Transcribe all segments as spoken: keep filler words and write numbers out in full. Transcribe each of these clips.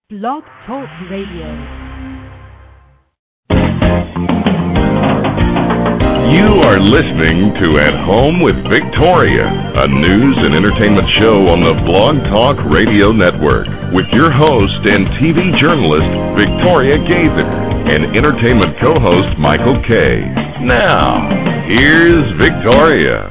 Blog Talk Radio. You are listening to At Home with Victoria, a news and entertainment show on the Blog Talk Radio Network, with your host and T V journalist, Victoria Gaither, and entertainment co-host, Michael Kay. Now, here's Victoria.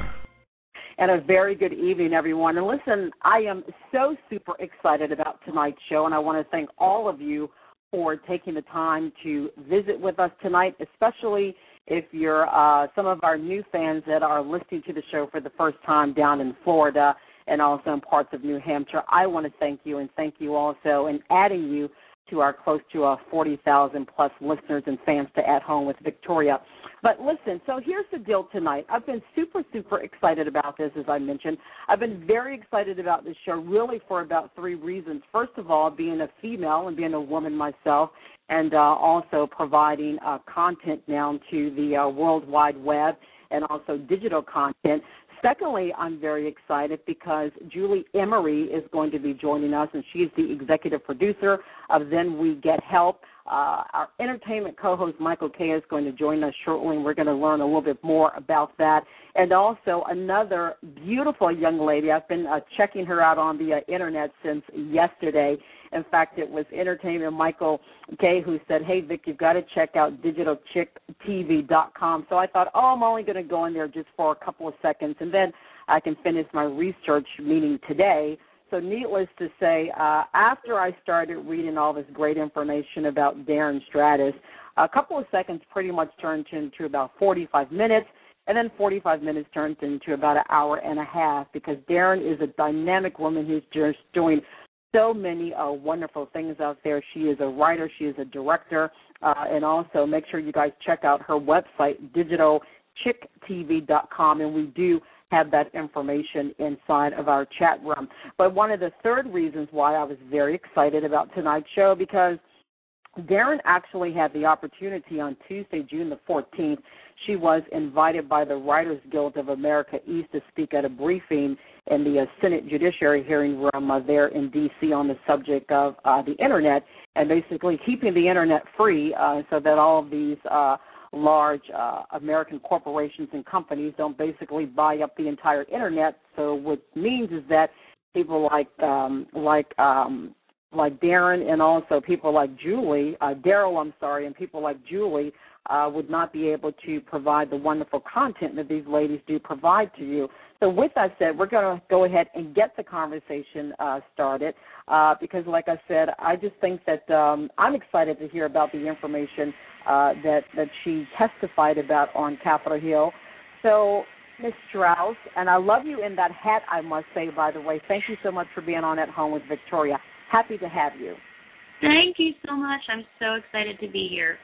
And a very good evening, everyone. And listen, I am so super excited about tonight's show, and I want to thank all of you for taking the time to visit with us tonight, especially if you're uh, some of our new fans that are listening to the show for the first time down in Florida and also in parts of New Hampshire. I want to thank you and thank you also in adding you to our close to uh, forty thousand plus listeners and fans to At Home with Victoria. But listen, so here's the deal tonight. I've been super, super excited about this, as I mentioned. I've been very excited about this show really for about three reasons. First of all, being a female and being a woman myself, and uh, also providing uh, content now to the uh, World Wide Web and also digital content. Secondly, I'm very excited because Julie Emery is going to be joining us, and she's the executive producer of Then We Get Help. Uh, our entertainment co-host, Michael Kay, is going to join us shortly, and we're going to learn a little bit more about that. And also another beautiful young lady. I've been uh, checking her out on the uh, Internet since yesterday. In fact, it was Entertainment Michael Kay who said, hey, Vic, you've got to check out digital chick T V dot com. So I thought, oh, I'm only going to go in there just for a couple of seconds, and then I can finish my research, meaning today. So needless to say, uh, after I started reading all this great information about Darren Stratus, a couple of seconds pretty much turned into about forty-five minutes, and then forty-five minutes turned into about an hour and a half, because Darren is a dynamic woman who's just doing so many uh, wonderful things out there. She is a writer, she is a director, uh, and also make sure you guys check out her website, digital chick T V dot com, and we do have that information inside of our chat room. But one of the third reasons why I was very excited about tonight's show, because Darren actually had the opportunity on Tuesday, June the fourteenth. She was invited by the Writers Guild of America East to speak at a briefing in the uh, Senate Judiciary hearing room uh, there in D C on the subject of uh, the Internet, and basically keeping the Internet free uh, so that all of these uh, large uh, American corporations and companies don't basically buy up the entire Internet. So what it means is that people like um, like um, like Darren and also people like Julie, uh, Daryl, I'm sorry, and people like Julie uh, would not be able to provide the wonderful content that these ladies do provide to you. So with that said, we're going to go ahead and get the conversation uh, started uh, because, like I said, I just think that um, I'm excited to hear about the information uh, that, that she testified about on Capitol Hill. So, Miz Strauss, and I love you in that hat, I must say, by the way. Thank you so much for being on At Home with Victoria. Happy to have you. Thank you so much. I'm so excited to be here.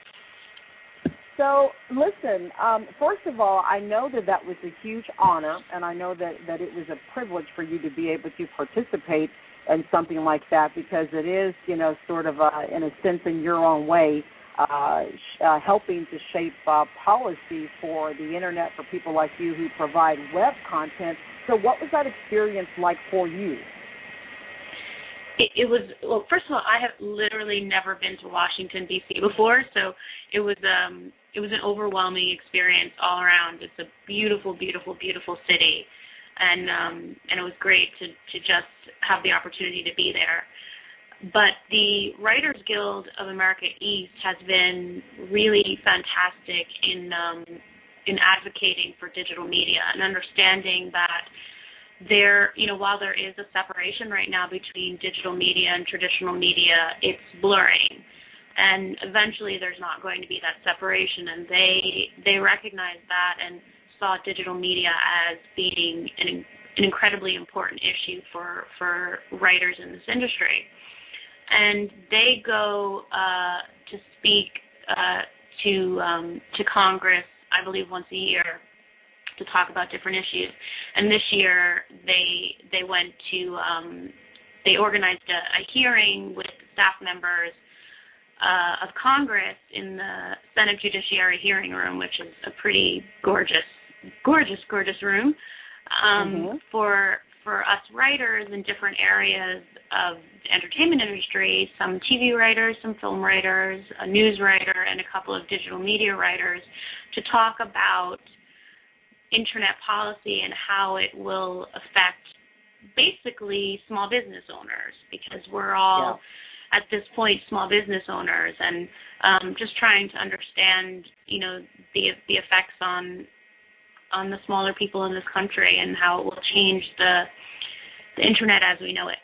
So, listen, um, first of all, I know that that was a huge honor, and I know that, that it was a privilege for you to be able to participate in something like that, because it is, you know, sort of, uh, in a sense, in your own way, uh, sh- uh, helping to shape uh, policy for the Internet for people like you who provide web content. So what was that experience like for you? It, it was, well, first of all, I have literally never been to Washington, D C before, so it was um, it was an overwhelming experience all around. It's a beautiful, beautiful, beautiful city, and um, and it was great to, to just have the opportunity to be there. But the Writers Guild of America East has been really fantastic in um, in advocating for digital media and understanding that there, you know, while there is a separation right now between digital media and traditional media, it's blurring. And eventually there's not going to be that separation. And they they recognize that and saw digital media as being an, an incredibly important issue for, for writers in this industry. And they go uh, to speak uh, to um, to Congress, I believe, once a year, to talk about different issues. And this year they they went to um, they organized a, a hearing with staff members uh, of Congress in the Senate Judiciary hearing room, which is a pretty gorgeous, gorgeous, gorgeous room um, mm-hmm. for for us writers in different areas of the entertainment industry, some T V writers, some film writers, a news writer, and a couple of digital media writers, to talk about internet policy and how it will affect basically small business owners, because we're all, yeah. at this point, small business owners, and um, just trying to understand, you know, the the effects on on the smaller people in this country and how it will change the the internet as we know it.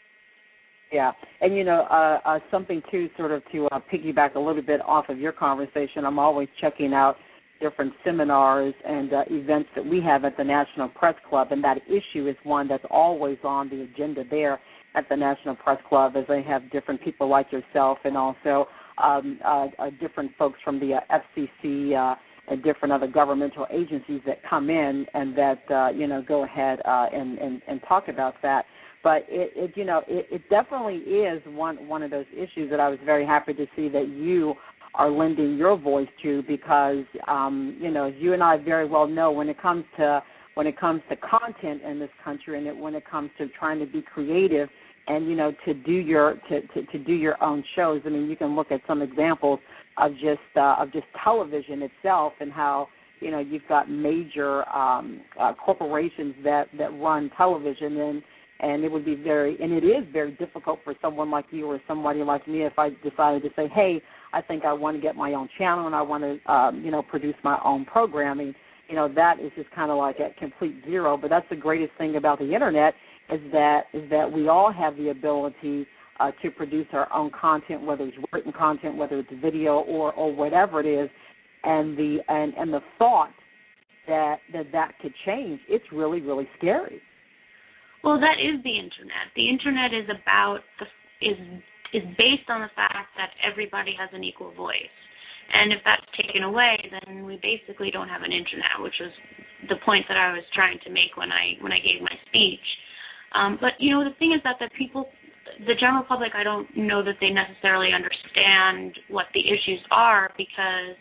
Yeah, and you know, uh, uh, something too, sort of to uh, piggyback a little bit off of your conversation, I'm always checking out different seminars and uh, events that we have at the National Press Club, and that issue is one that's always on the agenda there at the National Press Club, as they have different people like yourself and also um, uh, uh, different folks from the uh, F C C uh, and different other governmental agencies that come in and that, uh, you know, go ahead uh, and, and, and talk about that. But, it, it you know, it, it definitely is one, one of those issues that I was very happy to see that you are lending your voice to, because, um, you know, as you and I very well know, when it comes to when it comes to content in this country, and it, when it comes to trying to be creative and, you know, to do your to, to, to do your own shows. I mean, you can look at some examples of just uh, of just television itself, and how, you know, you've got major um, uh, corporations that, that run television, and and it would be very and it is very difficult for someone like you or somebody like me if I decided to say, hey, I think I want to get my own channel and I want to, um, you know, produce my own programming. You know, that is just kind of like at complete zero. But that's the greatest thing about the internet, is that is that we all have the ability uh, to produce our own content, whether it's written content, whether it's video or, or whatever it is. And the and, and the thought that, that that could change, it's really, really scary. Well, that is the internet. The internet is about the is is based on the fact that everybody has an equal voice. And if that's taken away, then we basically don't have an internet, which was the point that I was trying to make when I when I gave my speech. Um, but, you know, the thing is that the people, the general public, I don't know that they necessarily understand what the issues are, because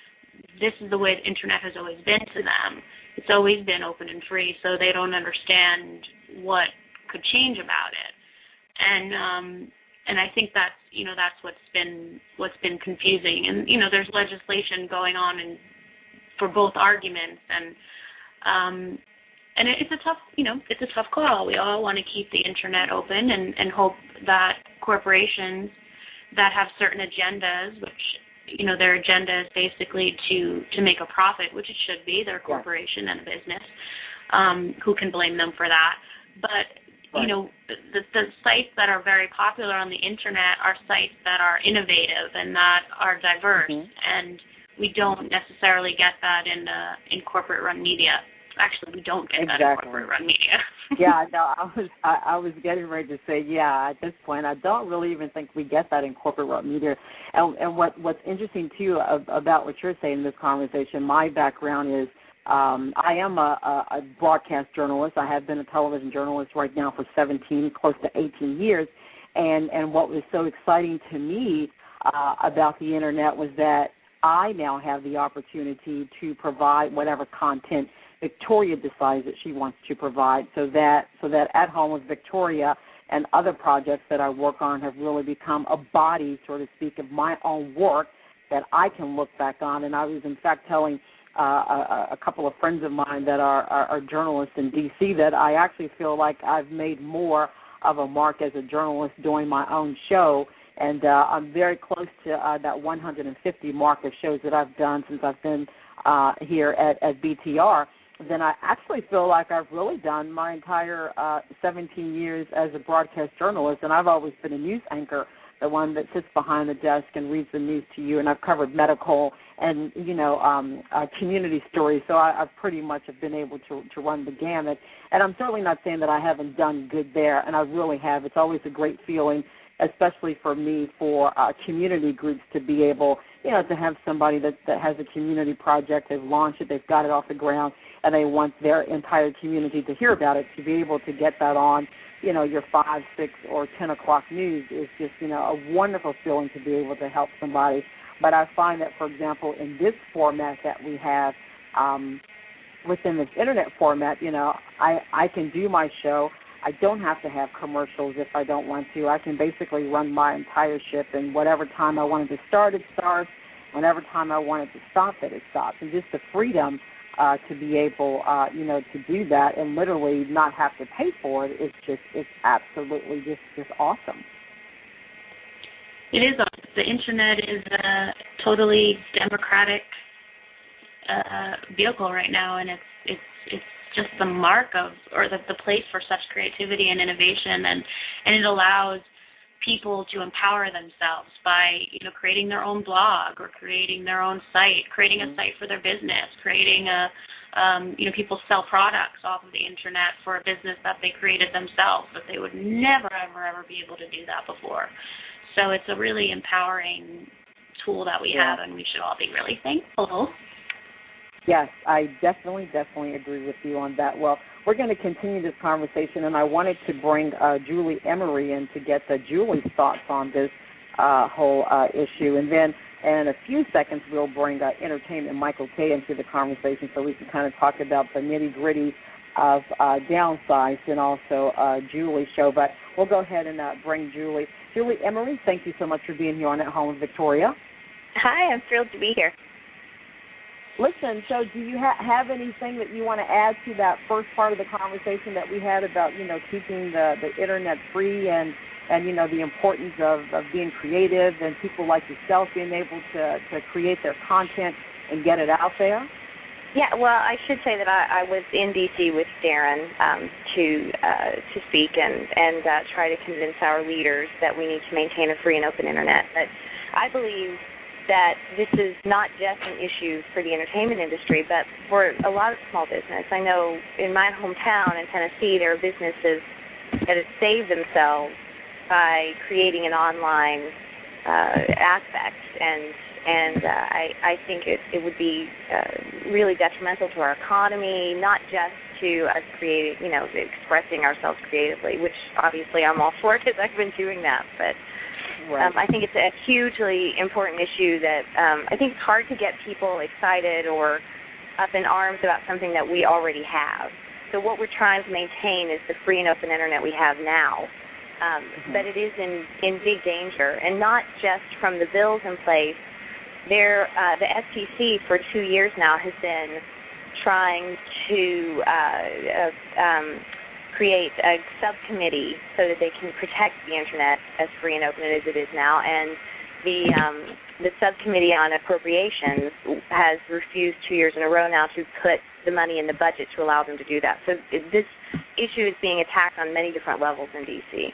this is the way the internet has always been to them. It's always been open and free, so they don't understand what could change about it. And um, and I think that's, you know, that's what's been what's been confusing. And, you know, there's legislation going on in, for both arguments, and um, and it's a tough, you know, it's a tough call. We all want to keep the internet open and, and hope that corporations that have certain agendas, which, you know, their agenda is basically to, to make a profit, which it should be. They're a corporation and a business. Um, who can blame them for that? But, you know, the, the sites that are very popular on the internet are sites that are innovative and that are diverse, mm-hmm. and we don't necessarily get that in uh, in corporate-run media. Actually, we don't get exactly. that in corporate-run media. yeah, no, I was I, I was getting ready to say, yeah, at this point, I don't really even think we get that in corporate-run media. And, and what what's interesting, too, about what you're saying in this conversation, my background is, Um, I am a, a, a broadcast journalist. I have been a television journalist right now for seventeen, close to eighteen years. And, and what was so exciting to me uh, about the internet was that I now have the opportunity to provide whatever content Victoria decides that she wants to provide, so that so that At Home with Victoria and other projects that I work on have really become a body, so to speak, of my own work that I can look back on. And I was, in fact, telling Uh, a, a couple of friends of mine that are, are, are journalists in D C that I actually feel like I've made more of a mark as a journalist doing my own show, and uh, I'm very close to uh, that one hundred fifty mark of shows that I've done since I've been uh, here at, at B T R. Then I actually feel like I've really done my entire uh, seventeen years as a broadcast journalist, and I've always been a news anchor, the one that sits behind the desk and reads the news to you, and I've covered medical and, you know, um, uh, community stories, so I, I pretty much have been able to, to run the gamut. And I'm certainly not saying that I haven't done good there, and I really have. It's always a great feeling, especially for me, for uh, community groups to be able, you know, to have somebody that, that has a community project, they've launched it, they've got it off the ground, and they want their entire community to hear about it, to be able to get that on, you know, your five, six, or ten o'clock news is just, you know, a wonderful feeling to be able to help somebody. But I find that, for example, in this format that we have, um, within this internet format, you know, I, I can do my show. I don't have to have commercials if I don't want to. I can basically run my entire ship, and whatever time I wanted to start, it starts. Whenever time I wanted to stop it, it stops. And just the freedom uh, to be able, uh, you know, to do that and literally not have to pay for it, it's just, it's absolutely just, just awesome. It is. The internet is a totally democratic uh, vehicle right now, and it's it's it's just the mark of, or the, the place for such creativity and innovation, and and it allows people to empower themselves by, you know, creating their own blog or creating their own site, creating a site for their business, creating a, um, you know, people sell products off of the internet for a business that they created themselves, but they would never, ever, ever be able to do that before. So it's a really empowering tool that we yeah. have, and we should all be really thankful. Yes, I definitely, definitely agree with you on that. Well, we're going to continue this conversation, and I wanted to bring uh, Julie Emery in to get uh, Julie's thoughts on this uh, whole uh, issue. And then in a few seconds, we'll bring uh, Entertainment Michael Kay into the conversation so we can kind of talk about the nitty-gritty of uh, Downsize and also uh, Julie's show. But we'll go ahead and uh, bring Julie. Julie Emery, thank you so much for being here on At Home with Victoria. Hi, I'm thrilled to be here. Listen, so do you ha- have anything that you want to add to that first part of the conversation that we had about, you know, keeping the, the internet free and, and, you know, the importance of, of being creative and people like yourself being able to, to create their content and get it out there? Yeah, well, I should say that I, I was in D C with Darren um, to uh, to speak and, and uh, try to convince our leaders that we need to maintain a free and open internet. But I believe that this is not just an issue for the entertainment industry, but for a lot of small business. I know in my hometown in Tennessee, there are businesses that have saved themselves by creating an online uh, aspect, and and uh, I, I think it, it would be uh, really detrimental to our economy, not just to us creating, you know, expressing ourselves creatively, which obviously I'm all for because I've been doing that, but Right. Um, I think it's a hugely important issue that um, I think it's hard to get people excited or up in arms about something that we already have. So what we're trying to maintain is the free and open internet we have now. Um, mm-hmm. But it is in, in big danger, and not just from the bills in place. There, uh, the F T C for two years now has been trying to uh, uh, um, create a subcommittee so that they can protect the internet as free and open as it is now, and the um, the subcommittee on appropriations has refused two years in a row now to put the money in the budget to allow them to do that. So it, this issue is being attacked on many different levels in D C.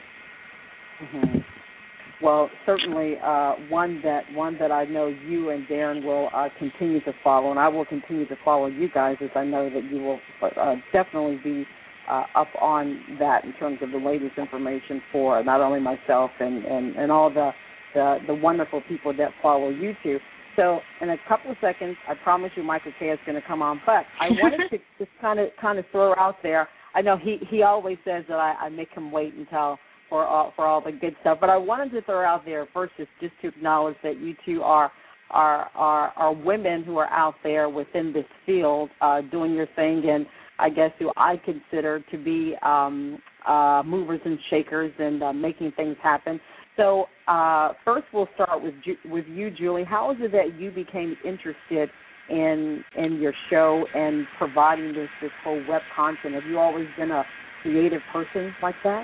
Mm-hmm. Well, certainly uh, one that one that I know you and Darren will uh, continue to follow, and I will continue to follow you guys, as I know that you will uh, definitely be Uh, up on that in terms of the latest information for not only myself and, and, and all the, the the wonderful people that follow you two. So in a couple of seconds, I promise you Michael Kay is going to come on. But I wanted to just kind of kind of throw out there. I know he, he always says that I, I make him wait until for all, for all the good stuff. But I wanted to throw out there first just, just to acknowledge that you two are are are, are women who are out there within this field uh, doing your thing, and I guess who I consider to be um, uh, movers and shakers and uh, making things happen. So uh, first we'll start with Ju- with you, Julie. How is it that you became interested in in your show and providing this, this whole web content? Have you always been a creative person like that?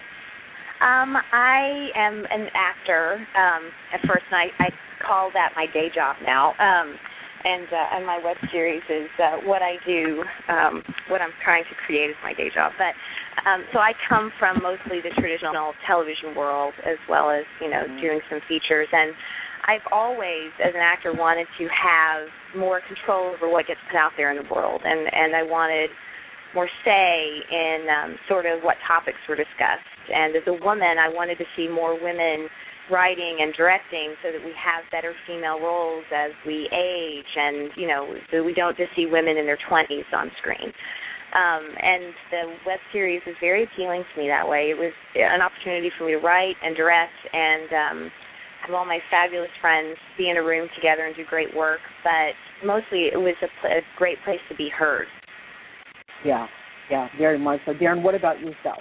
Um, I am an actor um, at first, and I, I call that my day job now. Um And, uh, and my web series is uh, what I do, um, what I'm trying to create is my day job. But um, so I come from mostly the traditional television world, as well as, you know, doing some features. And I've always, as an actor, wanted to have more control over what gets put out there in the world. And, and I wanted more say in um, sort of what topics were discussed. And as a woman, I wanted to see more women writing and directing so that we have better female roles as we age, and, you know, so we don't just see women in their twenties on screen. Um, and the web series was very appealing to me that way. It was an opportunity for me to write and direct and um, have all my fabulous friends be in a room together and do great work, but mostly it was a, pl- a great place to be heard. Yeah, yeah, very much so. Darren, what about yourself?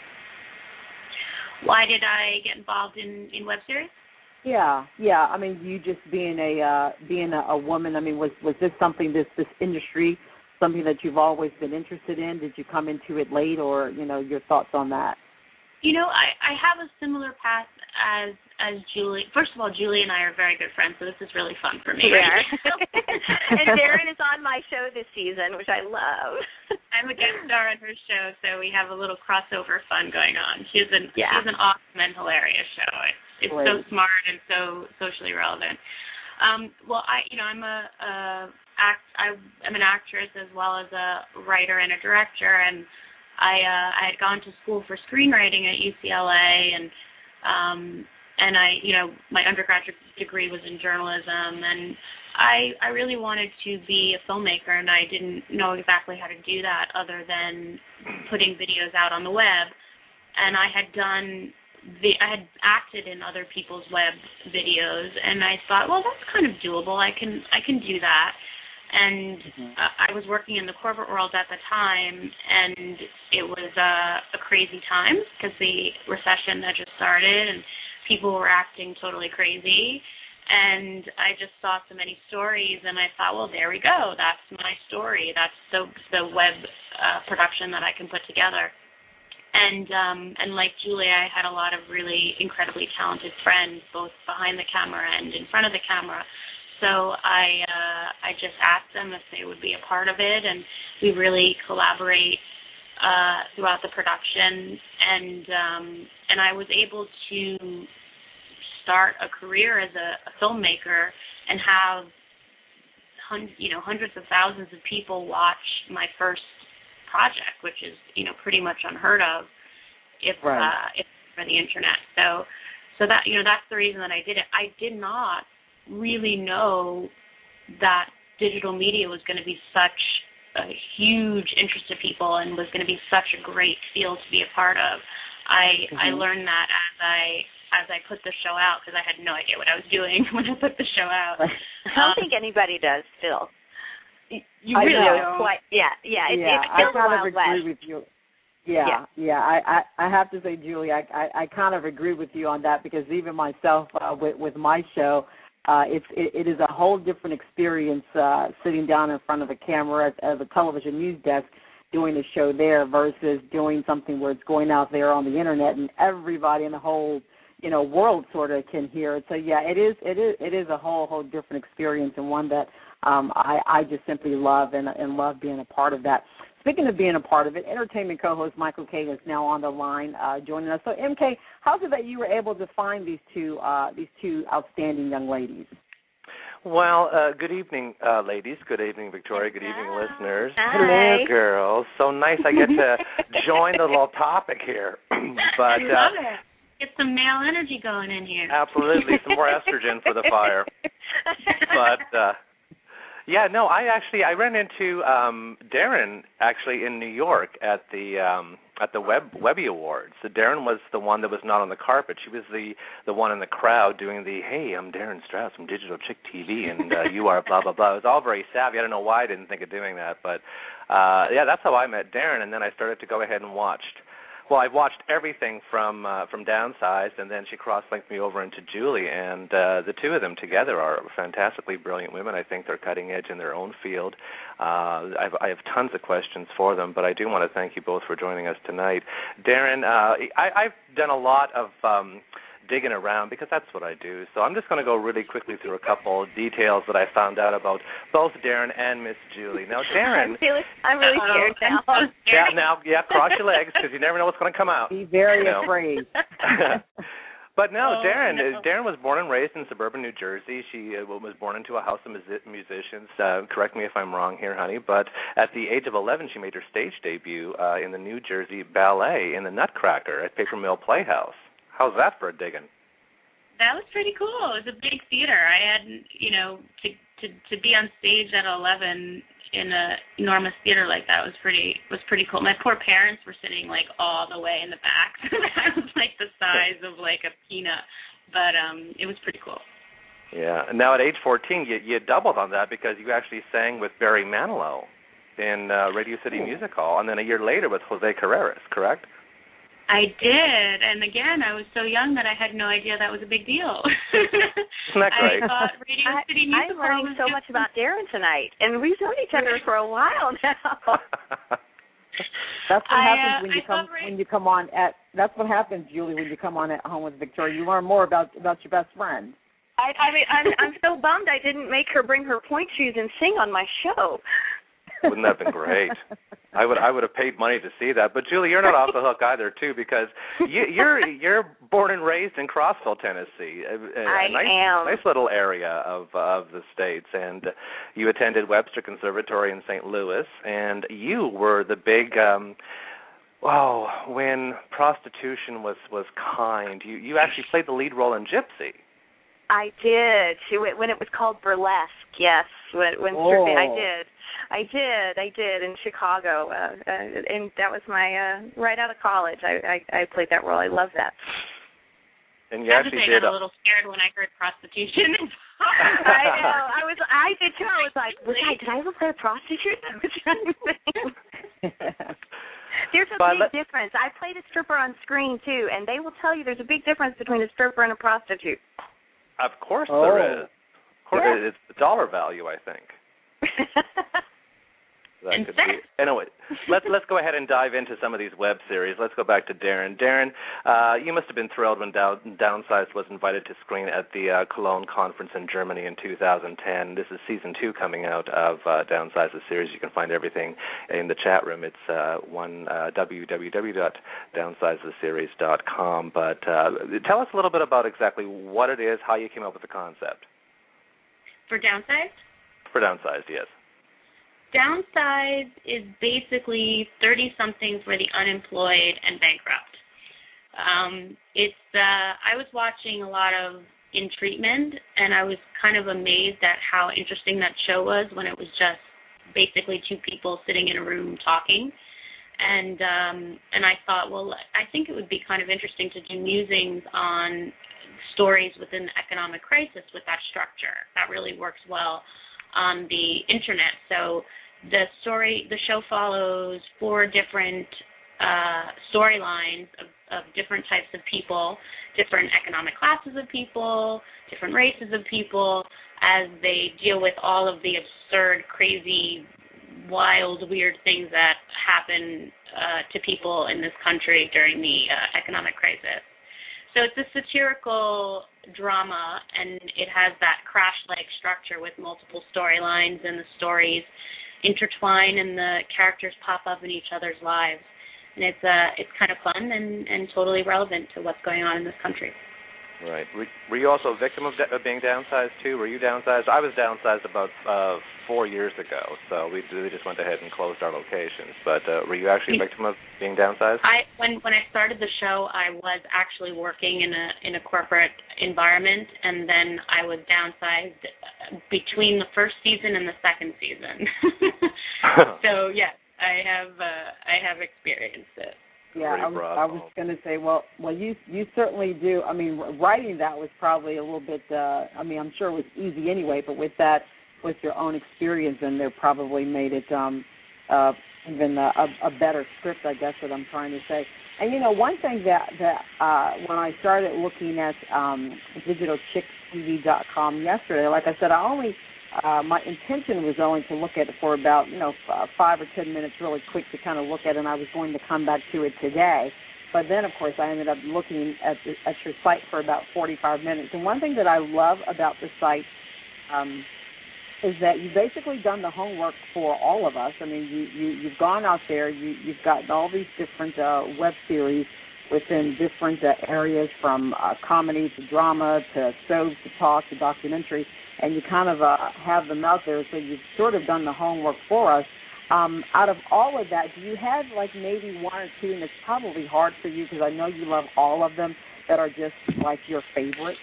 Why did I get involved in, in web series? Yeah, yeah. I mean, you just being a uh, being a, a woman. I mean, was was this something this this industry something that you've always been interested in? Did you come into it late, or you know, your thoughts on that? You know, I, I have a similar path as as Julie. First of all, Julie and I are very good friends, so this is really fun for me. We right are. now. And Darren is on my show this season, which I love. I'm a guest star on her show, so we have a little crossover fun going on. She's an Yeah. she's an awesome and hilarious show. It's, it's so smart and so socially relevant. Um, well, I you know I'm a, a act I, I'm an actress as well as a writer and a director, and I uh, I had gone to school for screenwriting at U C L A, and um, and I you know my undergraduate degree was in journalism, and I I really wanted to be a filmmaker, and I didn't know exactly how to do that other than putting videos out on the web, and I had done the I had acted in other people's web videos, and I thought, well, that's kind of doable. I can I can do that. And uh, I was working in the corporate world at the time, and it was uh, a crazy time because the recession had just started, and people were acting totally crazy. And I just saw so many stories, and I thought, well, there we go. That's my story. That's the the web uh, production that I can put together. And um, and like Julie, I had a lot of really incredibly talented friends, both behind the camera and in front of the camera. So I uh, I just asked them if they would be a part of it, and we really collaborate uh, throughout the production. And um, and I was able to start a career as a, a filmmaker and have hun- you know hundreds of thousands of people watch my first project, which is you know pretty much unheard of if right. uh, if for the internet. So so that you know that's the reason that I did it. I did not really know that digital media was going to be such a huge interest to people and was going to be such a great field to be a part of. I mm-hmm. I learned that as I as I put the show out, because I had no idea what I was doing when I put the show out. I don't um, think anybody does still. You really know. Quite, yeah, yeah. It, yeah, it's still I kind of agree West. with you. Yeah, yeah. yeah I, I, I have to say, Julie, I, I, I kind of agree with you on that, because even myself uh, with, with my show, uh, it's it, it is a whole different experience uh, sitting down in front of a camera at, at the television news desk doing a show there versus doing something where it's going out there on the internet and everybody in the whole you know world sort of can hear it. So yeah, it is it is it is a whole whole different experience, and one that um, I I just simply love and and love being a part of that. Speaking of being a part of it, entertainment co-host Michael Kay is now on the line uh, joining us. So, M K, how is it that you were able to find these two uh, these two outstanding young ladies? Well, uh, good evening, uh, ladies. Good evening, Victoria. Good evening, Hi. listeners. Hi. Hello, girls. So nice I get to join the little topic here. But I love uh, it. Get some male energy going in here. Absolutely, some more estrogen for the fire. But uh, yeah, no, I actually I ran into um, Darren actually in New York at the um, at the Web Webby Awards. So Darren was the one that was not on the carpet. She was the the one in the crowd doing the hey, I'm Darren Strauss from Digital Chick T V, and uh, you are blah blah blah. It was all very savvy. I don't know why I didn't think of doing that, but uh, yeah, that's how I met Darren. And then I started to go ahead and watched. Well, I've watched everything from uh, from Downsized, and then she cross-linked me over into Julie, and uh, the two of them together are fantastically brilliant women. I think they're cutting edge in their own field. Uh, I've, I have tons of questions for them, but I do want to thank you both for joining us tonight. Darren, uh, I, I've done a lot of um, digging around because that's what I do. So I'm just going to go really quickly through a couple of details that I found out about both Darren and Miss Julie. Now, Darren, I'm, feeling, I'm really scared now. I'm so scared. Yeah, now, yeah, cross your legs because you never know what's going to come out. Be very you know? afraid. But no, Oh, Darren. no. Darren was born and raised in suburban New Jersey. She uh, was born into a house of music- musicians. Uh, correct me if I'm wrong here, honey. But at the age of eleven, she made her stage debut uh, in the New Jersey Ballet in the Nutcracker at Paper Mill Playhouse. How's that for a digging? That was pretty cool. It was a big theater. I had, you know, to to to be on stage at eleven in a enormous theater like that was pretty was pretty cool. My poor parents were sitting like all the way in the back. I was like the size of like a peanut, but um, it was pretty cool. Yeah. And now at age fourteen, you you doubled on that because you actually sang with Barry Manilow. in uh, Radio City Music Hall, and then a year later with Jose Carreras, correct? I did, and again, I was so young that I had no idea that was a big deal. Isn't that great? I thought Radio I, City Music I'm Hall learning was so just much about Darren tonight, and we've known each other for a while now. That's what I, happens uh, when you I come right. when you come on at. That's what happens, Julie, when you come on at Home with Victoria. You learn more about about your best friend. I, I mean, I'm I'm so bummed I didn't make her bring her point shoes and sing on my show. Wouldn't that have been great? I would I would have paid money to see that. But Julie, you're not off the hook either, too, because you, you're you're born and raised in Crossville, Tennessee. A, a I nice, am. Nice little area of of the states, and you attended Webster Conservatory in Saint Louis, and you were the big. Um, Wow, when prostitution was, was kind, you, you actually played the lead role in Gypsy. I did. She, when it was called Burlesque, yes. When, when oh. I did. I did. I did in Chicago. Uh, uh, and that was my, uh, right out of college, I, I, I played that role. I love that. And you I actually did. I did. got a little scared when I heard prostitution. I know. I was. I did too. I was like, was I, did I ever play a prostitute? There's a but big difference. I played a stripper on screen too, and they will tell you there's a big difference between a stripper and a prostitute. Of course oh. there is. Of course, yeah. It's the dollar value, I think. That and could sex. be. Anyway, let's let's go ahead and dive into some of these web series. Let's go back to Darren. Darren, uh, you must have been thrilled when Down, Downsized was invited to screen at the uh, Cologne conference in Germany in two thousand ten. This is season two coming out of uh, Downsized, the series. You can find everything in the chat room. It's uh, one uh, w w w dot downsize the series dot com. But uh, tell us a little bit about exactly what it is, how you came up with the concept. For Downsized? For Downsized, yes. Downsized is basically thirty-somethings for the unemployed and bankrupt. Um, it's uh, I was watching a lot of In Treatment, and I was kind of amazed at how interesting that show was when it was just basically two people sitting in a room talking. And um, and I thought, well, I think it would be kind of interesting to do musings on stories within the economic crisis with that structure. That really works well on the internet. So the story, the show follows four different uh, storylines of, of different types of people, different economic classes of people, different races of people, as they deal with all of the absurd, crazy, wild, weird things that happen uh, to people in this country during the uh, economic crisis. So it's a satirical drama, and it has that Crash-like structure with multiple storylines, and the stories intertwine, and the characters pop up in each other's lives. And it's uh, it's kind of fun and, and totally relevant to what's going on in this country. Right. Were, were you also a victim of, de- of being downsized, too? Were you downsized? I was downsized about uh, four years ago, so we, we just went ahead and closed our locations. But uh, were you actually a victim of being downsized? I when when I started the show, I was actually working in a in a corporate environment, and then I was downsized between the first season and the second season. So, yes, I have uh, I have experienced it. Yeah, I was, I was going to say, well, well, you you certainly do. I mean, writing that was probably a little bit. Uh, I mean, I'm sure it was easy anyway, but with that, with your own experience, and they probably made it um, uh, even a, a better script, I guess, what I'm trying to say. And you know, one thing that that uh, when I started looking at um, digital chicks t v dot com yesterday, like I said, I only. Uh, my intention was only to look at it for about, you know, f- five or ten minutes really quick to kind of look at it, and I was going to come back to it today. But then, of course, I ended up looking at, the, at your site for about forty-five minutes. And one thing that I love about the site um, is that you've basically done the homework for all of us. I mean, you, you, you've gone out there, you, you've gotten all these different uh, web series within different uh, areas, from uh, comedy to drama to soaps to talk to documentary, and you kind of uh, have them out there, so you've sort of done the homework for us. Um, out of all of that, do you have like maybe one or two, and it's probably hard for you because I know you love all of them, that are just like your favorite?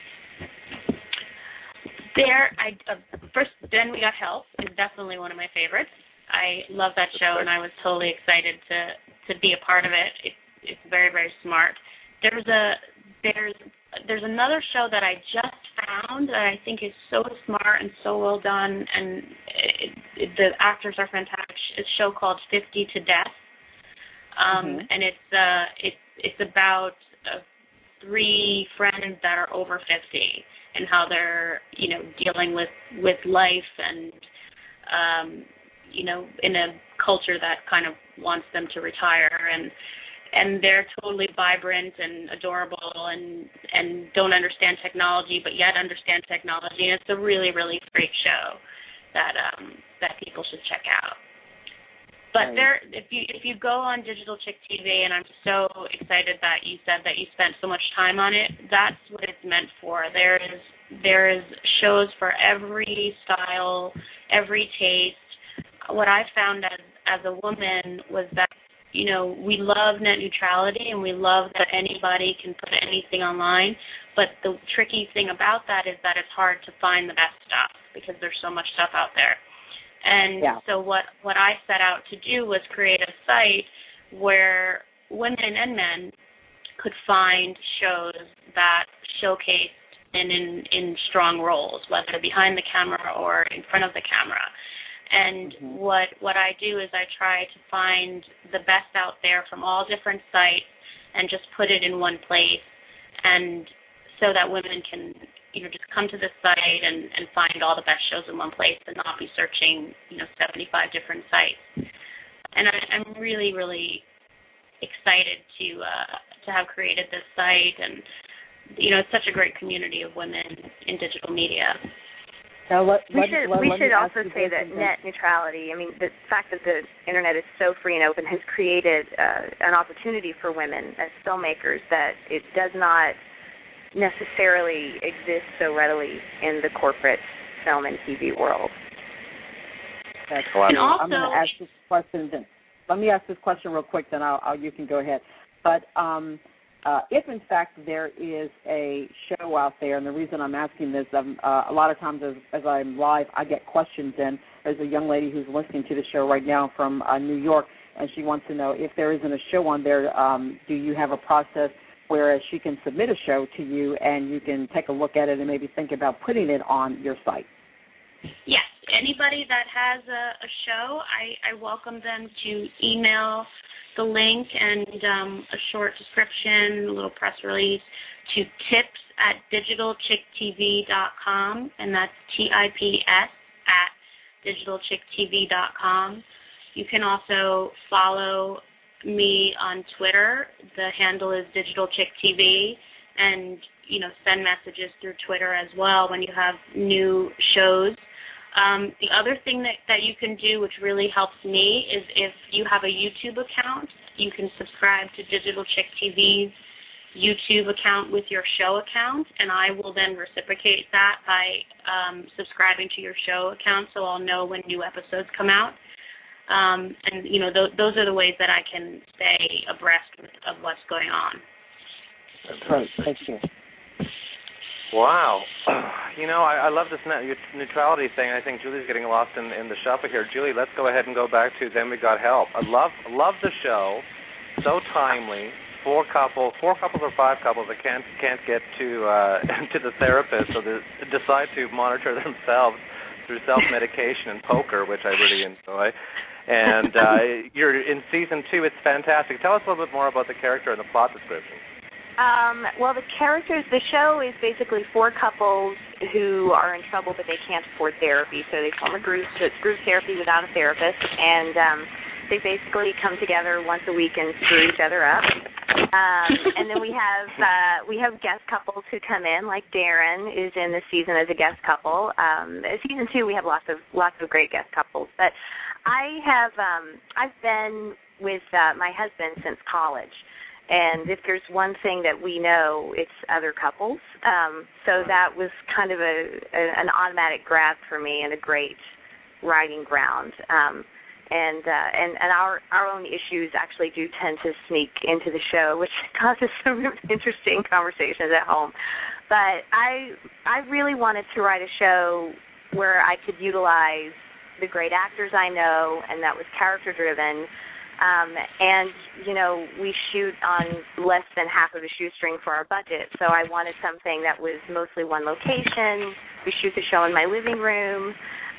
There, I uh, first, Then We Got Help is definitely one of my favorites. I love that show, and I was totally excited to, to be a part of it. It's it's very, very smart. There's a there's there's another show that I just found that I think is so smart and so well done, and it, it, the actors are fantastic. It's a show called fifty to Death, um, mm-hmm. and it's uh, it, it's about uh, three friends that are over fifty and how they're, you know, dealing with, with life and, um, you know, in a culture that kind of wants them to retire, and and they're totally vibrant and adorable and and don't understand technology but yet understand technology, and it's a really, really great show that um, that people should check out. But there, if you if you go on Digital Chick T V, and I'm so excited that you said that you spent so much time on it, that's what it's meant for. There is there is shows for every style, every taste. What I found as as a woman was that, you know, we love net neutrality and we love that anybody can put anything online, but the tricky thing about that is that it's hard to find the best stuff because there's so much stuff out there. And yeah. so what, what I set out to do was create a site where women and men could find shows that showcased in, in, in strong roles, whether behind the camera or in front of the camera. And mm-hmm. what what I do is I try to find the best out there from all different sites and just put it in one place, and so that women can, you know, just come to the site and, and find all the best shows in one place and not be searching, you know, seventy-five different sites. And I, I'm really, really excited to uh, to have created this site, and, you know, it's such a great community of women in digital media. Now, let, we let, should, let, we let should also say that net neutrality, I mean, the fact that the Internet is so free and open has created uh, an opportunity for women as filmmakers that it does not necessarily exist so readily in the corporate film and T V world. That's and also, I'm going to ask this question. Then. Let me ask this question real quick, then I'll, I'll, you can go ahead. But um, uh, if, in fact, there is a show out there, and the reason I'm asking this, um, uh, a lot of times as, as I'm live, I get questions in. There's a young lady who's listening to the show right now from uh, New York, and she wants to know if there isn't a show on there, um, do you have a process where she can submit a show to you and you can take a look at it and maybe think about putting it on your site? Yes. Anybody that has a, a show, I, I welcome them to email the link and um, a short description, a little press release to tips at digital chick t v dot com, and that's T I P S at digital chick t v dot com. You can also follow me on Twitter. The handle is Digital Chick T V, and, you know, send messages through Twitter as well when you have new shows. Um, the other thing that, that you can do, which really helps me, is if you have a YouTube account, you can subscribe to Digital Chick T V's YouTube account with your show account, and I will then reciprocate that by um, subscribing to your show account, so I'll know when new episodes come out. Um, and, you know, th- those are the ways that I can stay abreast of what's going on. That's right. Thank you. Wow. You know, I, I love this net neutrality thing. I think Julie's getting lost in, in the shuffle here. Julie, let's go ahead and go back to Then We Got Help. I love love the show. So timely. Four couples, four couples or five couples that can't can't get to uh, to the therapist, so they decide to monitor themselves through self-medication and poker, which I really enjoy. And uh, you're in season two. It's fantastic. Tell us a little bit more about the character and the plot description. Um, well, the characters, the show is basically four couples who are in trouble, but they can't afford therapy, so they form a group. So it's group therapy without a therapist, and um, they basically come together once a week and screw each other up. Um, and then we have uh, we have guest couples who come in, like Darren is in this season as a guest couple. Um, season two, we have lots of lots of great guest couples. But I have um, I've been with uh, my husband since college. And if there's one thing that we know, it's other couples. Um, so that was kind of a, a an automatic grab for me and a great riding ground. Um, and uh, and and our our own issues actually do tend to sneak into the show, which causes some interesting conversations at home. But I I really wanted to write a show where I could utilize the great actors I know, and that was character driven. Um, and, you know, we shoot on less than half of a shoestring for our budget, so I wanted something that was mostly one location. We shoot the show in my living room.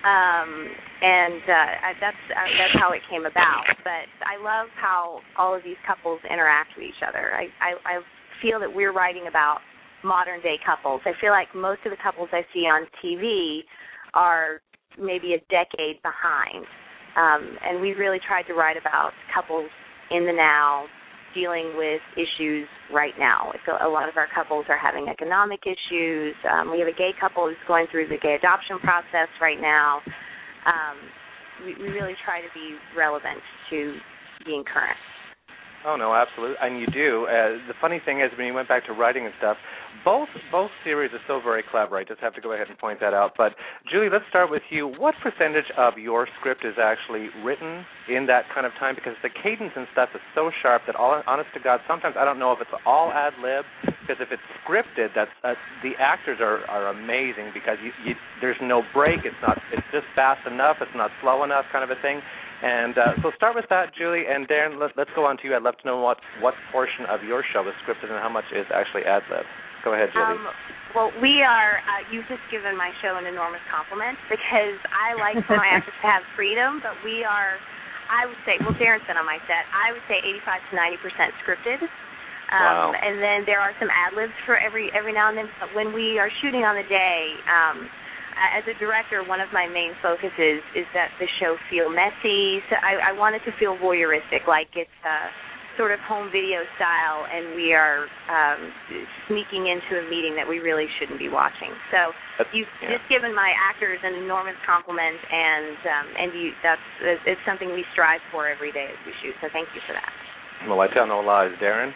Um, and uh, I, that's uh, that's how it came about. But I love how all of these couples interact with each other. I, I, I feel that we're writing about modern-day couples. I feel like most of the couples I see on T V are maybe a decade behind. Um, and we really tried to write about couples in the now, dealing with issues right now. So a lot of our couples are having economic issues. Um, we have a gay couple who's going through the gay adoption process right now. Um, we, we really try to be relevant to being current. Oh, no, absolutely. And you do. Uh, the funny thing is, when you went back to writing and stuff, both both series are so very clever. I just have to go ahead and point that out. But, Julie, let's start with you. What percentage of your script is actually written in that kind of time? Because the cadence and stuff is so sharp that, all, honest to God, sometimes I don't know if it's all ad-lib, because if it's scripted, that's uh, the actors are, are amazing because you, you, there's no break. It's not. It's just fast enough. It's not slow enough kind of a thing. And uh, so start with that, Julie, and Darren, let, let's go on to you. I'd love to know what, what portion of your show is scripted and how much is actually ad-lib. Go ahead, Julie. Um, well, we are, uh, you've just given my show an enormous compliment because I like for my actors to have freedom, but we are, I would say, well, Darren's been on my set, I would say eighty-five to ninety percent scripted. Um, wow. And then there are some ad-libs for every, every now and then. But when we are shooting on the day, um, as a director, one of my main focuses is that the show feel messy. So I, I want it to feel voyeuristic, like it's uh, sort of home video style, and we are um, sneaking into a meeting that we really shouldn't be watching. So that's, you've yeah. just given my actors an enormous compliment, and um, and you, that's it's something we strive for every day as we shoot. So thank you for that. Well, I tell no lies, Darren.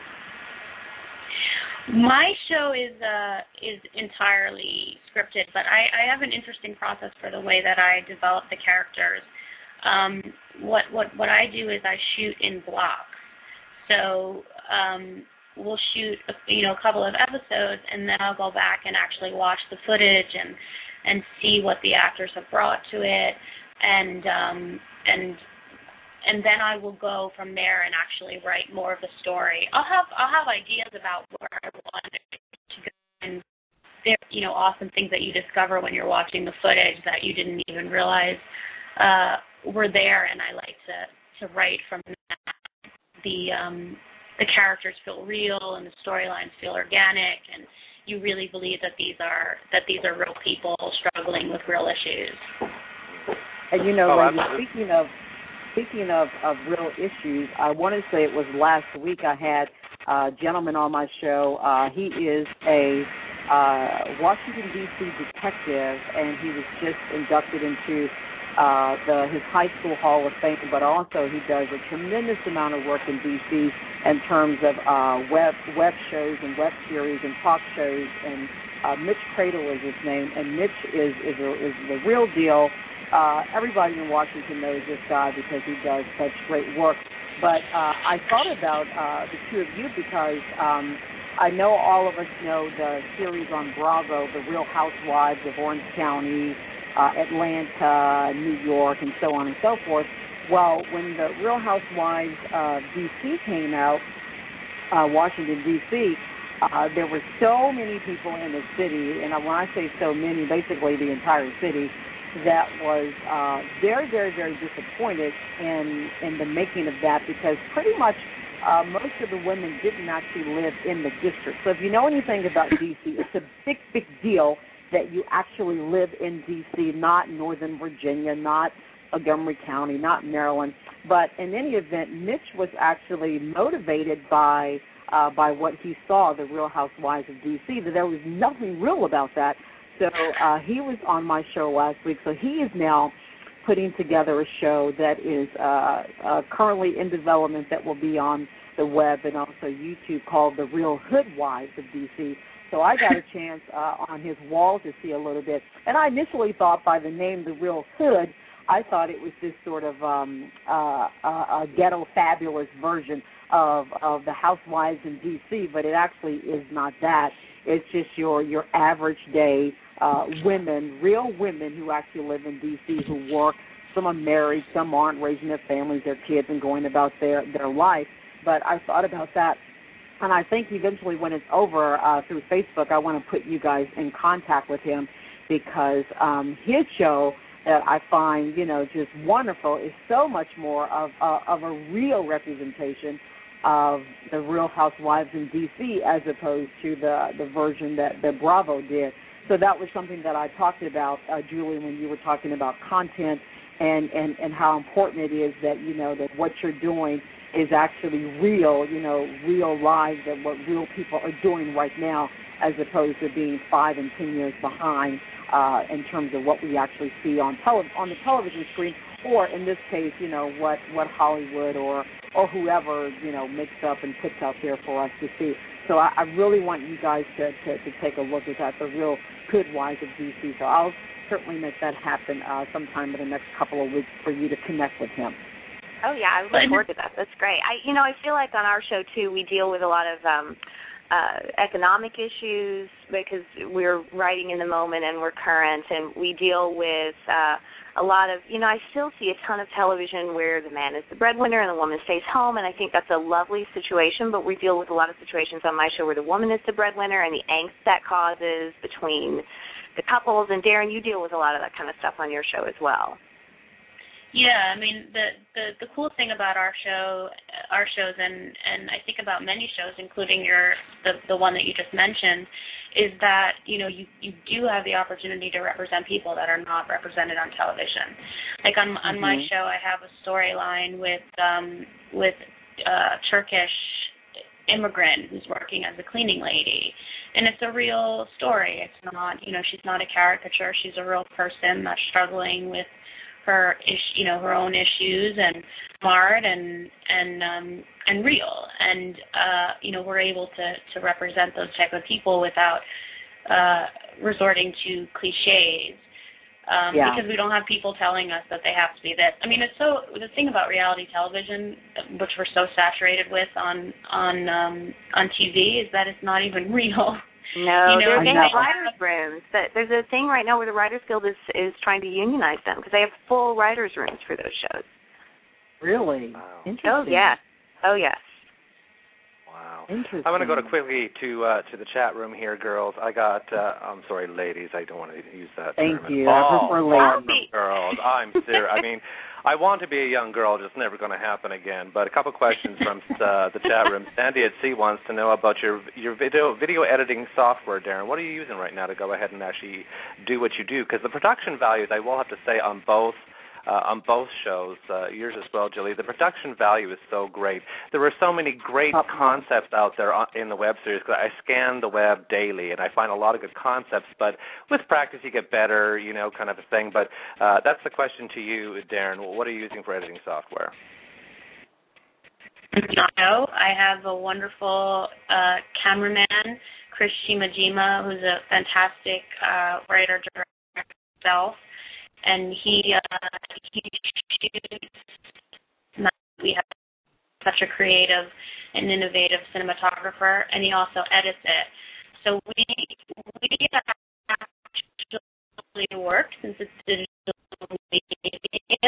My show is uh, is entirely scripted, but I, I have an interesting process for the way that I develop the characters. Um, what what what I do is I shoot in blocks. So um, we'll shoot a, you know a couple of episodes, and then I'll go back and actually watch the footage and and see what the actors have brought to it, and um, and. And then I will go from there and actually write more of the story. I'll have I'll have ideas about where I want it to go, and there you know awesome things that you discover when you're watching the footage that you didn't even realize uh, were there. And I like to, to write from that. The um, the characters feel real and the storylines feel organic, and you really believe that these are that these are real people struggling with real issues. And you know, oh, ladies, speaking of. Speaking of, of real issues, I want to say it was last week I had a gentleman on my show. Uh, he is a uh, Washington, D C detective, and he was just inducted into uh, the, his high school Hall of Fame, but also he does a tremendous amount of work in D C in terms of uh, web web shows and web series and talk shows. And uh, Mitch Cradle is his name, and Mitch is, is, a, is the real deal. Uh, everybody in Washington knows this guy because he does such great work. But uh, I thought about uh, the two of you because um, I know all of us know the series on Bravo, The Real Housewives of Orange County, uh, Atlanta, New York, and so on and so forth. Well, when The Real Housewives of D C came out, uh, Washington, D C, uh, there were so many people in the city, and when I say so many, basically the entire city, that was uh, very, very, very disappointed in in the making of that because pretty much uh, most of the women didn't actually live in the district. So if you know anything about D C, it's a big, big deal that you actually live in D C, not Northern Virginia, not Montgomery County, not Maryland. But in any event, Mitch was actually motivated by uh, by what he saw, The Real Housewives of D C, that there was nothing real about that. So uh, he was on my show last week. So he is now putting together a show that is uh, uh, currently in development that will be on the web and also YouTube called The Real Hood Wives of D C. So I got a chance uh, on his wall to see a little bit. And I initially thought by the name The Real Hood, I thought it was this sort of um, uh, a, a ghetto fabulous version of, of the housewives in D C, but it actually is not that. It's just your, your average day uh, women, real women who actually live in D C who work. Some are married, some aren't, raising their families, their kids, and going about their, their life. But I thought about that, and I think eventually when it's over uh, through Facebook, I want to put you guys in contact with him because um, his show that I find, you know, just wonderful is so much more of uh, of a real representation of the Real Housewives in D C as opposed to the the version that, that Bravo did. So that was something that I talked about, uh, Julie, when you were talking about content and, and, and how important it is that, you know, that what you're doing is actually real, you know, real lives and what real people are doing right now, as opposed to being five and ten years behind uh, in terms of what we actually see on tele- on the television screen, or in this case, you know, what, what Hollywood or or whoever, you know, makes up and puts out there for us to see. So I, I really want you guys to, to, to take a look at that, the Real Good Wives of D C. So I'll certainly make that happen uh, sometime in the next couple of weeks for you to connect with him. Oh, yeah, I look forward to that. That's great. I, you know, I feel like on our show, too, we deal with a lot of um, uh, economic issues because we're writing in the moment and we're current, and we deal with uh, a lot of, you know, I still see a ton of television where the man is the breadwinner and the woman stays home, and I think that's a lovely situation, but we deal with a lot of situations on my show where the woman is the breadwinner and the angst that causes between the couples. And, Darren, you deal with a lot of that kind of stuff on your show as well. Yeah, I mean, the, the, the cool thing about our show, our shows, and, and I think about many shows, including your the, the one that you just mentioned, is that, you know, you, you do have the opportunity to represent people that are not represented on television. Like on on mm-hmm. my show, I have a storyline with um, with a Turkish immigrant who's working as a cleaning lady, and it's a real story. It's not, you know, she's not a caricature. She's a real person that's struggling with her, you know, her own issues, and smart and and um, and real, and uh, you know, we're able to, to represent those type of people without uh, resorting to cliches, um, yeah. because we don't have people telling us that they have to be this. I mean, it's so the thing about reality television, which we're so saturated with on on um, on T V, is that it's not even real. No, you know, they have writers' rooms. There's a thing right now where the Writers Guild is, is trying to unionize them because they have full writers' rooms for those shows. Really? Wow. Interesting. Oh, yes. Oh, yes. Wow. Interesting. I'm going to go to quickly to uh, to the chat room here, girls. I got, uh, I'm sorry, ladies. I don't want to use that Thank term. you. Oh, I prefer ladies. Girls. I'm serious. I mean, I want to be a young girl, just never going to happen again. But a couple questions from uh, the chat room. Sandy at C wants to know about your your video video editing software, Darren. What are you using right now to go ahead and actually do what you do? Because the production values, I will have to say, on both uh, on both shows, uh, yours as well, Julie, the production value is so great. There are so many great uh-huh. concepts out there in the web series. I scan the web daily, and I find a lot of good concepts, but with practice you get better, you know, kind of a thing. But uh, that's the question to you, Darren. What are you using for editing software? No, I have a wonderful uh, cameraman, Chris Shimajima, who's a fantastic uh, writer director himself, and he uh, he shoots. We have such a creative and innovative cinematographer, and he also edits it. So we we actually work since it's digital media.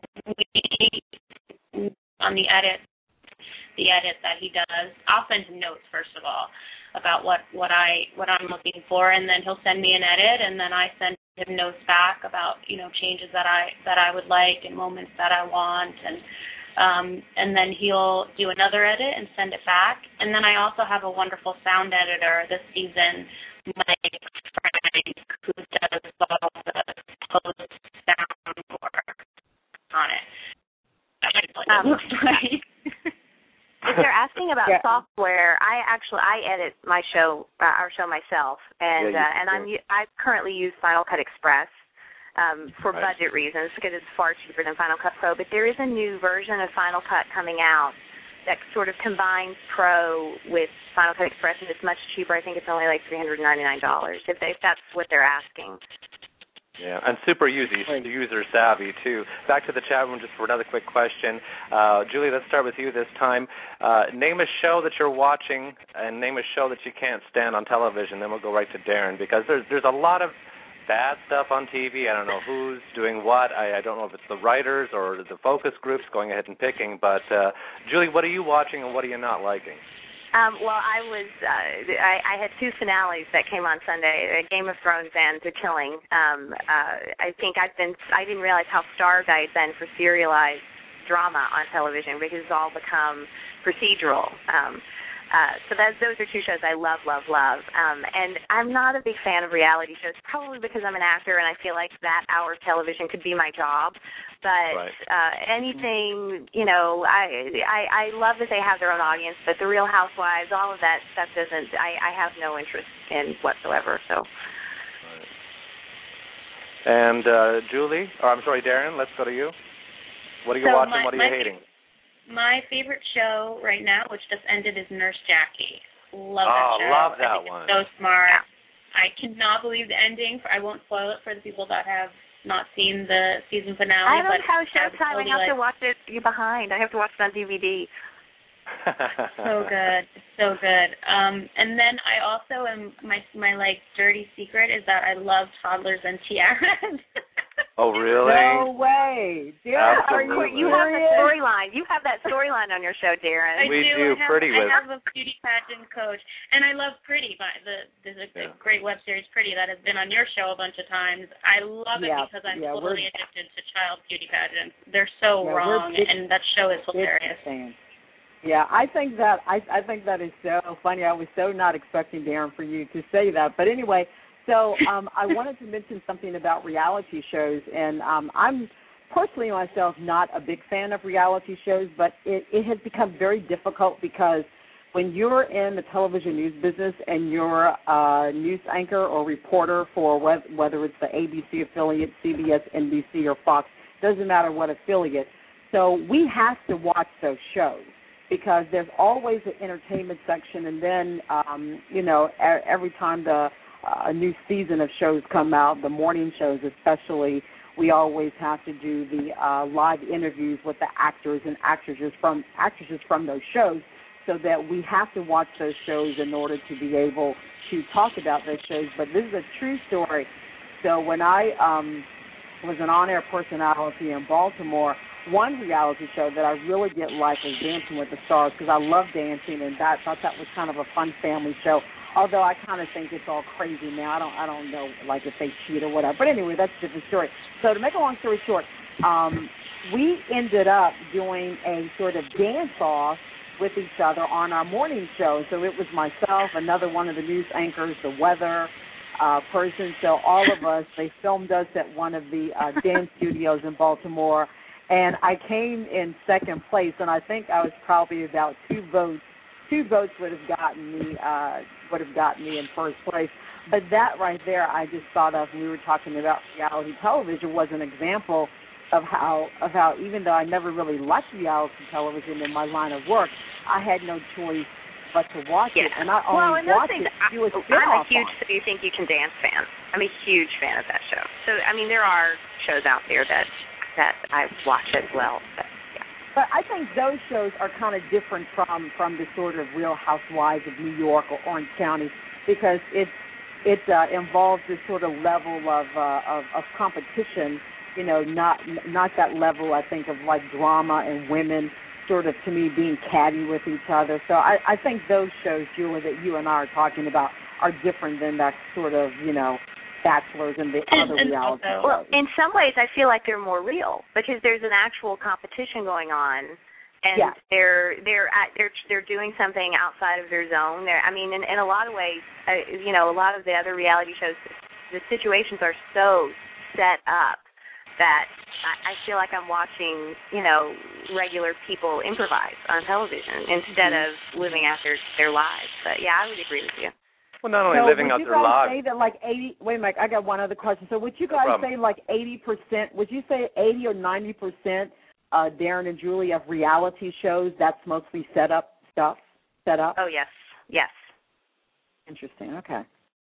We on the edit. the edit that he does. I'll send him notes first of all about what, what I what I'm looking for, and then he'll send me an edit, and then I send him notes back about, you know, changes that I that I would like and moments that I want, and um, and then he'll do another edit and send it back. And then I also have a wonderful sound editor this season, Mike Frank, who does all the post sound work on it. Um, it looks like. If they're asking about yeah. software, I actually I edit my show, uh, our show myself, and yeah, uh, and I'm I currently use Final Cut Express um, for right. budget reasons because it's far cheaper than Final Cut Pro. But there is a new version of Final Cut coming out that sort of combines Pro with Final Cut Express, and it's much cheaper. I think it's only like three hundred ninety-nine dollars if, they, if that's what they're asking. Yeah, and super user, user savvy, too. Back to the chat room just for another quick question. Uh, Julie, let's start with you this time. Uh, name a show that you're watching and name a show that you can't stand on television. Then we'll go right to Darren, because there's, there's a lot of bad stuff on T V. I don't know who's doing what. I, I don't know if it's the writers or the focus groups going ahead and picking. But, uh, Julie, what are you watching and what are you not liking? Um, well, I was uh, I, I had two finales that came on Sunday, Game of Thrones and The Killing. Um, uh, I think I've been I didn't realize how starved I had been for serialized drama on television because it's all become procedural. Um, uh, so that, those are two shows I love, love, love. Um, and I'm not a big fan of reality shows, probably because I'm an actor and I feel like that hour of television could be my job. But right. uh, anything, you know, I, I I love that they have their own audience, but The Real Housewives, all of that stuff doesn't, I, I have no interest in whatsoever. So. Right. And uh, Julie, or I'm sorry, Darren, let's go to you. What are you so watching? My, what are you hating? My favorite show right now, which just ended, is Nurse Jackie. Love that oh, show. love that I think one. It's so smart. I cannot believe the ending. I won't spoil it for the people that have not seen the season finale. I don't but have Showtime. I have like, to watch it. You're behind. I have to watch it on D V D. So good, so good. Um, and then I also am my my like dirty secret is that I love toddlers and tiaras. Oh really? No way, Darren. Are you, you have the storyline. You have that storyline on your show, Darren. I we do. do. I have, Pretty I with. have a beauty pageant coach, and I love Pretty. By the there's a, Yeah. a great web series, Pretty, that has been on your show a bunch of times. I love it yeah, because I'm yeah, totally addicted to child beauty pageants. They're so yeah, wrong, big, and that show is hilarious. Yeah, I think that I I think that is so funny. I was so not expecting, Darren, for you to say that. But anyway, so um, I wanted to mention something about reality shows, and um, I'm personally myself not a big fan of reality shows, but it, it has become very difficult because when you're in the television news business and you're a news anchor or reporter for whether it's the A B C affiliate, C B S, N B C, or Fox, doesn't matter what affiliate. So we have to watch those shows, because there's always an entertainment section, and then, um, you know, every time the uh, a new season of shows come out, the morning shows especially, we always have to do the uh, live interviews with the actors and actresses from actresses from those shows, so that we have to watch those shows in order to be able to talk about those shows. But this is a true story. So when I um, was an on-air personality in Baltimore, one reality show that I really did like was Dancing with the Stars, because I love dancing, and I thought that was kind of a fun family show. Although I kind of think it's all crazy now. I don't I don't know, like, if they cheat or whatever. But anyway, that's a different story. So to make a long story short, um, we ended up doing a sort of dance-off with each other on our morning show. So it was myself, another one of the news anchors, the weather uh, person. So all of us, they filmed us at one of the uh, dance studios in Baltimore. And I came in second place, and I think I was probably about two votes. Two votes would have gotten me uh, would have gotten me in first place. But that right there, I just thought of when we were talking about reality television, was an example of how of how even though I never really liked reality television in my line of work, I had no choice but to watch yeah. it, and I only well, and watched things, it to do a I'm spin-off a huge on. So You Think You Can Dance fan. I'm a huge fan of that show. So I mean, there are shows out there that. that I watch as well. But, yeah. but I think those shows are kind of different from, from the sort of Real Housewives of New York or Orange County, because it it uh, involves this sort of level of, uh, of of competition. You know, not not that level, I think, of like drama and women sort of, to me, being catty with each other. So I, I think those shows, Julie, that you and I are talking about are different than that sort of, you know, Bachelors and the and, other and reality also, shows. Well, in some ways, I feel like they're more real because there's an actual competition going on, and yeah. they're they're at, they're they're doing something outside of their zone. They're, I mean, in, in a lot of ways, uh, you know, a lot of the other reality shows, the situations are so set up that I, I feel like I'm watching, you know, regular people improvise on television instead mm-hmm. of living out their their lives. But yeah, I would agree with you. Well, not only so living would out you their guys lives. say that like eighty? Wait a minute, I got one other question. So would you guys No say like eighty percent? Would you say eighty or ninety percent, uh, Darren and Julie, of reality shows that's mostly set up stuff? Set up. Oh yes, yes. Interesting. Okay.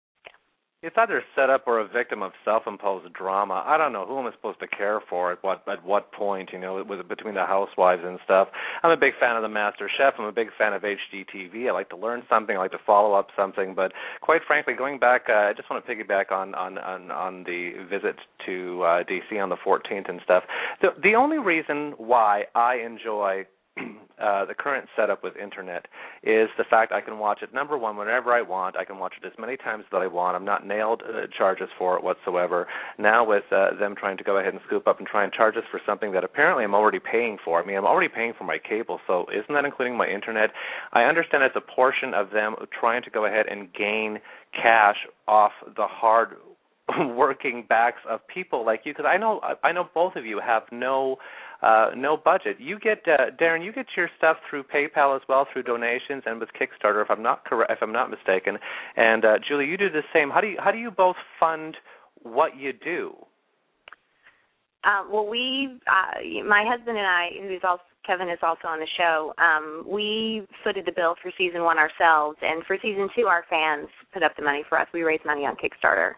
It's either set up or a victim of self-imposed drama. I don't know who am I supposed to care for at what at what point, you know, with between the housewives and stuff. I'm a big fan of the Master Chef. I'm a big fan of H G T V. I like to learn something. I like to follow up something. But quite frankly, going back, uh, I just want to piggyback on on on, on the visit to uh, D C on the fourteenth and stuff. The the only reason why I enjoy uh, the current setup with Internet is the fact I can watch it, number one, whenever I want. I can watch it as many times as I want. I'm not nailed uh, charges for it whatsoever. Now with uh, them trying to go ahead and scoop up and try and charge us for something that apparently I'm already paying for. I mean, I'm already paying for my cable, so isn't that including my Internet? I understand it's a portion of them trying to go ahead and gain cash off the hard working backs of people like you, because I know I know both of you have no uh, no budget. You get uh, Darren, you get your stuff through PayPal as well, through donations and with Kickstarter, if I'm not correct, if I'm not mistaken. And uh, Julie, you do the same. How do you how do you both fund what you do? Uh, well, we, uh, my husband and I, who's also Kevin is also on the show. Um, we footed the bill for season one ourselves, and for season two, our fans put up the money for us. We raised money on Kickstarter.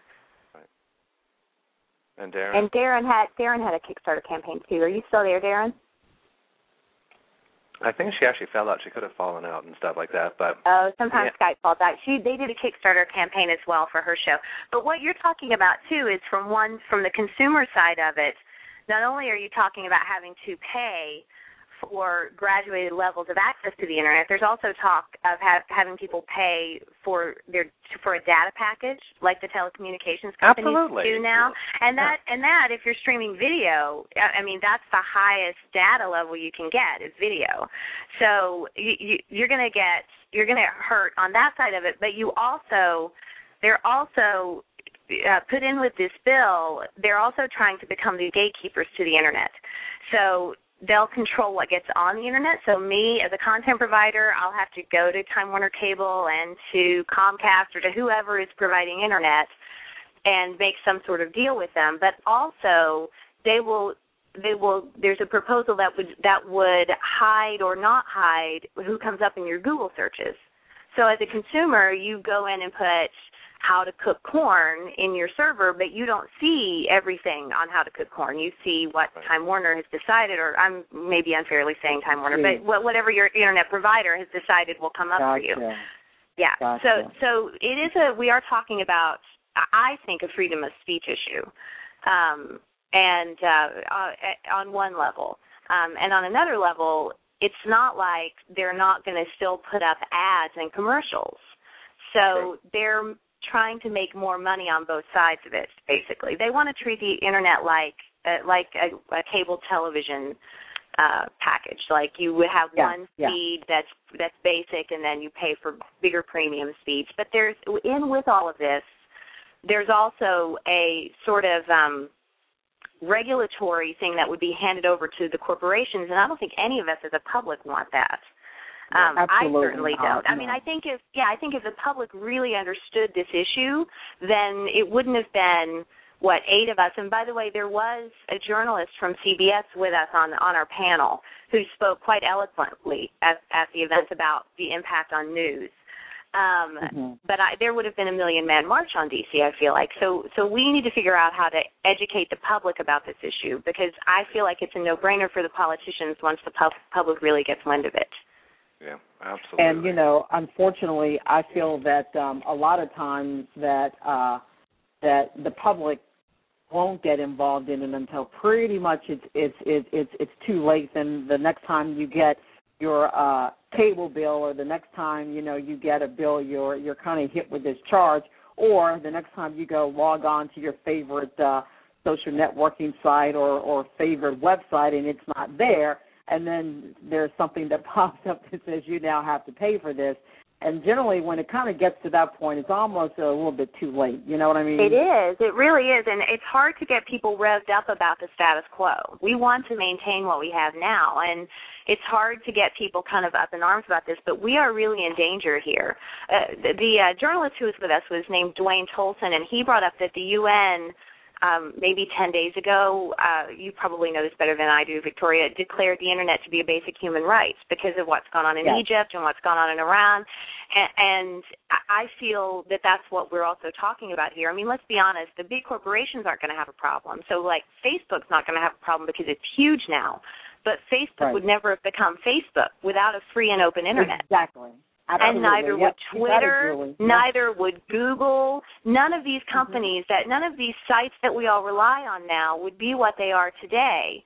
And Darren? And Darren had Darren had a Kickstarter campaign too. Are you still there, Darren? I think she actually fell out. She could have fallen out and stuff like that. But oh, sometimes yeah. Skype falls out. She they did a Kickstarter campaign as well for her show. But what you're talking about too is from one from the consumer side of it. Not only are you talking about having to pay for graduated levels of access to the Internet, there's also talk of ha- having people pay for their for a data package, like the telecommunications companies Absolutely. do now. And that, and that, if you're streaming video, I mean, that's the highest data level you can get is video. So you, you, you're going to get you're going to hurt on that side of it. But you also they're also uh, put in with this bill. They're also trying to become the gatekeepers to the Internet. So they'll control what gets on the Internet. So me, as a content provider, I'll have to go to Time Warner Cable and to Comcast or to whoever is providing Internet and make some sort of deal with them. But also, they will, they will. There's a proposal that would that would hide or not hide who comes up in your Google searches. So as a consumer, you go in and put how to cook corn in your server, but you don't see everything on how to cook corn. You see what Time Warner has decided, or I'm maybe unfairly saying Time Warner, yeah. but whatever your Internet provider has decided will come up gotcha. for you. Yeah. Gotcha. So, so it is a. We are talking about, I think, a freedom of speech issue, um, and uh, uh, on one level, um, and on another level, it's not like they're not going to still put up ads and commercials. So True. they're trying to make more money on both sides of it, basically. They want to treat the Internet like uh, like a, a cable television uh, package. Like you would have yeah, one yeah. speed that's that's basic, and then you pay for bigger premium speeds. But there's in with all of this, there's also a sort of um, regulatory thing that would be handed over to the corporations, and I don't think any of us as a public want that. Um, I certainly don't. I mean, I think if yeah, I think if the public really understood this issue, then it wouldn't have been what eight of us. And by the way, there was a journalist from C B S with us on on our panel who spoke quite eloquently at, at the event about the impact on news. Um, mm-hmm. But I, there would have been a million man march on D C, I feel like. So, so we need to figure out how to educate the public about this issue, because I feel like it's a no-brainer for the politicians once the pub- public really gets wind of it. Yeah, absolutely. And, you know, unfortunately, I feel that um, a lot of times that uh, that the public won't get involved in it until pretty much it's it's it's it's, it's too late. And the next time you get your uh, cable bill, or the next time, you know, you get a bill, you're you're kind of hit with this charge, or the next time you go log on to your favorite uh, social networking site or, or favorite website and it's not there. And then there's something that pops up that says you now have to pay for this. And generally, when it kind of gets to that point, it's almost a little bit too late. You know what I mean? It is. It really is. And it's hard to get people revved up about the status quo. We want to maintain what we have now. And it's hard to get people kind of up in arms about this, but we are really in danger here. Uh, the the uh, journalist who was with us was named Dwayne Tolson, and he brought up that the U N Um, maybe ten days ago, uh, you probably know this better than I do, Victoria, declared the Internet to be a basic human right because of what's gone on in yeah. Egypt and what's gone on in Iran. And, and I feel that that's what we're also talking about here. I mean, let's be honest, the big corporations aren't going to have a problem. So, like, Facebook's not going to have a problem because it's huge now. But Facebook right. would never have become Facebook without a free and open Internet. Exactly. Absolutely. And neither yep. would Twitter, really, neither yep. would Google. None of these companies, mm-hmm. that none of these sites that we all rely on now would be what they are today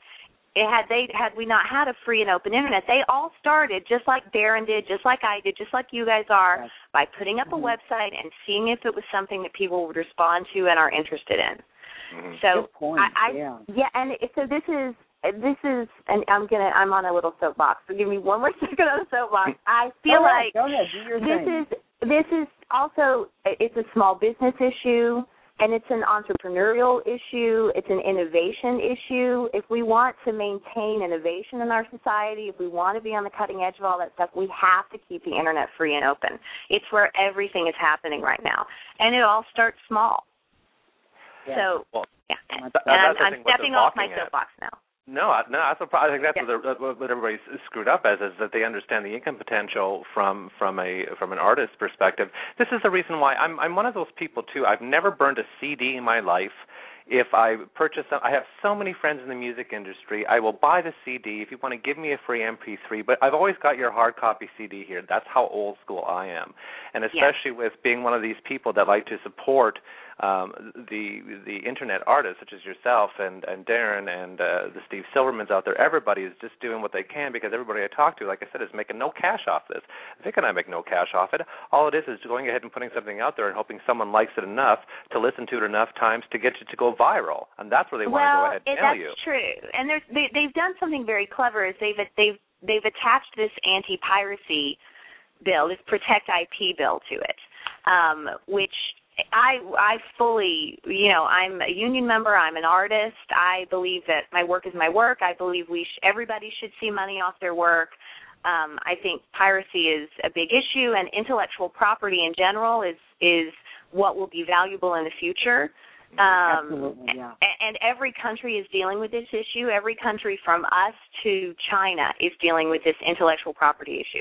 it had they had we not had a free and open internet, they all started just like Darren did, just like I did, just like you guys are, yes. by putting up mm-hmm. a website and seeing if it was something that people would respond to and are interested in. Mm-hmm. So Good point. I, I yeah. yeah, and so this is this is, and I'm gonna I'm on a little soapbox. So give me one more second on the soapbox. I feel Go ahead. like Go ahead. Do your this thing. is this is also it's a small business issue. And it's an entrepreneurial issue. It's an innovation issue. If we want to maintain innovation in our society, if we want to be on the cutting edge of all that stuff, we have to keep the internet free and open. It's where everything is happening right now. And it all starts small. Yeah. So, well, yeah. And that, I'm, I'm stepping off my soapbox now. No, I- no, that's what, I think that's yeah. what, what everybody's screwed up as, is that they understand the income potential from from a from an artist's perspective. This is the reason why I'm I'm one of those people too. I've never burned a C D in my life. If I purchase them, I have so many friends in the music industry. I will buy the C D if you want to give me a free M P three, but I've always got your hard copy C D here. That's how old school I am, and especially yeah. with being one of these people that like to support um, the the internet artists such as yourself and, and Darren and uh, the Steve Silvermans out there. Everybody is just doing what they can because everybody I talk to, like I said, is making no cash off this. Vic and I make no cash off it. All it is is going ahead and putting something out there and hoping someone likes it enough to listen to it enough times to get it to go viral, and that's where they want well, to go ahead and it, tell that's you. That's true, and there's, they, they've done something very clever. Is they've they've they've attached this anti-piracy bill, this Protect I P bill to it, um, which I I fully, you know, I'm a union member. I'm an artist. I believe that my work is my work. I believe we sh- everybody should see money off their work. Um, I think piracy is a big issue, and intellectual property in general is is what will be valuable in the future. Um, Absolutely, yeah. And every country is dealing with this issue. Every country from us to China is dealing with this intellectual property issue.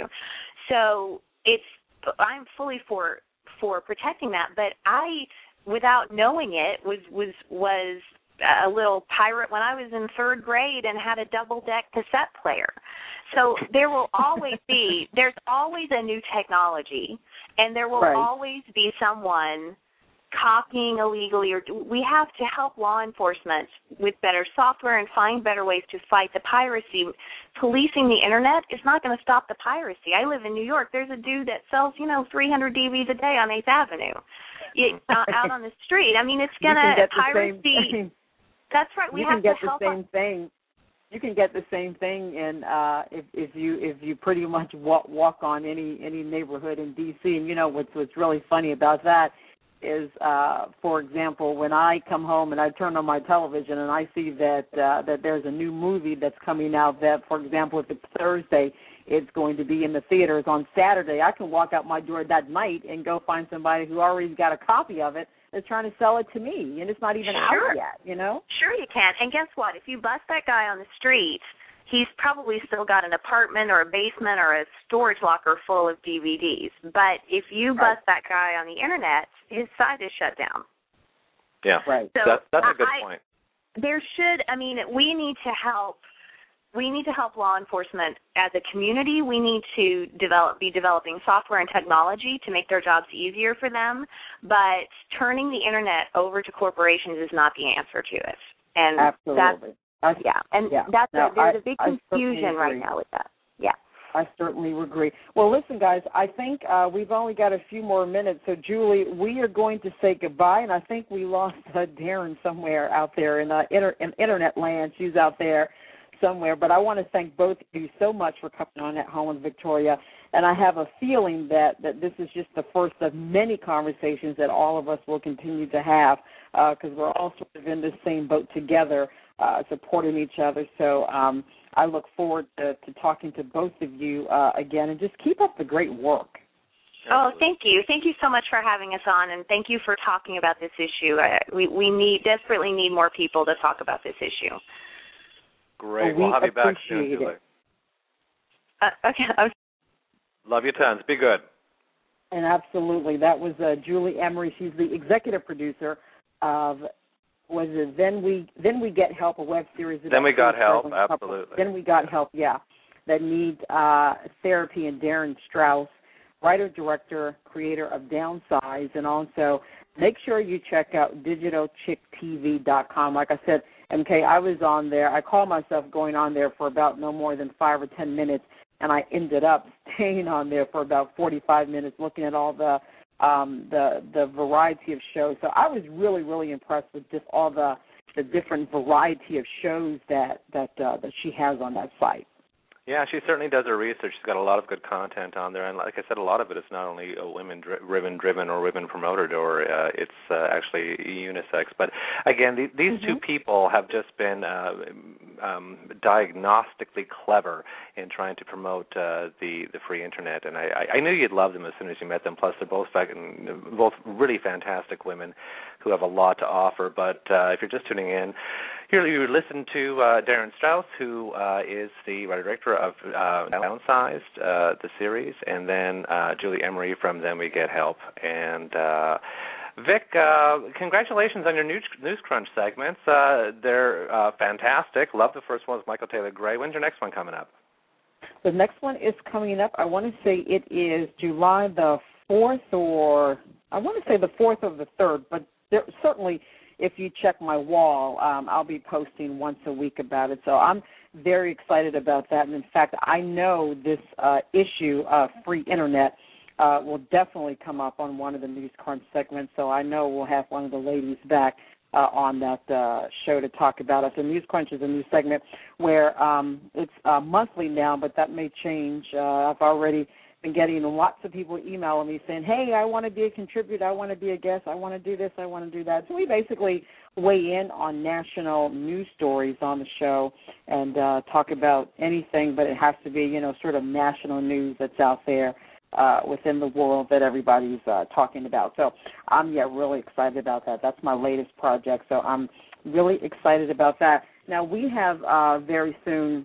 So it's I'm fully for for protecting that. But I, without knowing it, was was was a little pirate when I was in third grade and had a double deck cassette player. So there will always be there's always a new technology, and there will right. always be someone copying illegally, or we have to help law enforcement with better software and find better ways to fight the piracy. Policing the internet is not going to stop the piracy. I live in New York. There's a dude that sells, you know, three hundred D Vs a day on eighth Avenue it, uh, out on the street. I mean, it's going to piracy. That's right. We you have can get to the help same us. thing. You can get the same thing in uh, if if you if you pretty much walk, walk on any any neighborhood in D C. And you know what's what's really funny about that is, uh, for example, when I come home and I turn on my television and I see that uh, that there's a new movie that's coming out that, for example, if it's Thursday, it's going to be in the theaters on Saturday, I can walk out my door that night and go find somebody who already got a copy of it that's trying to sell it to me, and it's not even sure. out yet, you know? Sure you can. And guess what? If you bust that guy on the street, he's probably still got an apartment or a basement or a storage locker full of D V Ds. But if you right. bust that guy on the internet, his site is shut down. Yeah, right. So that, that's a good I, point. There should, I mean, we need to help. We need to help law enforcement as a community. We need to develop, be developing software and technology to make their jobs easier for them. But turning the internet over to corporations is not the answer to it. And absolutely. That's, yeah, and yeah. that's now, a, there's I, a big I confusion right now with that. Yeah. I certainly agree. Well, listen, guys, I think uh, we've only got a few more minutes. So, Julie, we are going to say goodbye, and I think we lost uh, Darren somewhere out there in, uh, inter- in internet land. She's out there somewhere. But I want to thank both of you so much for coming on At Home with Victoria. And I have a feeling that, that this is just the first of many conversations that all of us will continue to have because uh, we're all sort of in the same boat together, uh, supporting each other. So um, I look forward to, to talking to both of you uh, again, and just keep up the great work. Oh, thank you. Thank you so much for having us on, and thank you for talking about this issue. Uh, we, we need desperately need more people to talk about this issue. Great. Well, we'll have you back soon, it. Julie. Uh, okay. I'm Love you tons. Be good. And absolutely. That was uh, Julie Emery. She's the executive producer of, was it Then We Then We Get Help, a web series. Then We Got Help, couples. absolutely. Then We Got Help, yeah, that need uh, therapy. And Darren Strauss, writer, director, creator of Downsize, and also make sure you check out digital chick t v dot com. Like I said, M K, I was on there. I call myself going on there for about no more than five or ten minutes, and I ended up staying on there for about forty-five minutes looking at all the um, the the variety of shows. So I was really, really impressed with just all the, the different variety of shows that, that, uh, that she has on that site. Yeah, she certainly does her research. She's got a lot of good content on there, and like I said, a lot of it is not only a women-driven driven or women-promoted, or uh, it's uh, actually unisex. But again, the, these mm-hmm. two people have just been uh, um, diagnostically clever in trying to promote uh, the the free internet, and I, I knew you'd love them as soon as you met them. Plus, they're both both really fantastic women who have a lot to offer. But uh, if you're just tuning in, here you listen to uh, Darren Strauss, who uh, is the writer-director of uh, Downsized, uh, the series, and then uh, Julie Emery from Then We Get Help. And uh, Vic, uh, congratulations on your News, News Crunch segments. Uh, they're uh, fantastic. Love the first one with Michael Taylor Gray. When's your next one coming up? The next one is coming up, I want to say it is July the fourth, or I want to say the fourth or the third, but there, certainly if you check my wall, um, I'll be posting once a week about it. So I'm very excited about that. And, in fact, I know this uh, issue of free internet uh, will definitely come up on one of the News Crunch segments. So I know we'll have one of the ladies back uh, on that uh, show to talk about it. So News Crunch is a new segment where um, it's uh, monthly now, but that may change. Uh, I've already been getting lots of people emailing me saying, hey, I want to be a contributor, I want to be a guest, I want to do this, I want to do that. So we basically weigh in on national news stories on the show and uh, talk about anything, but it has to be, you know, sort of national news that's out there uh, within the world that everybody's uh, talking about. So I'm, yeah, really excited about that. That's my latest project, so I'm really excited about that. Now, we have uh, very soon,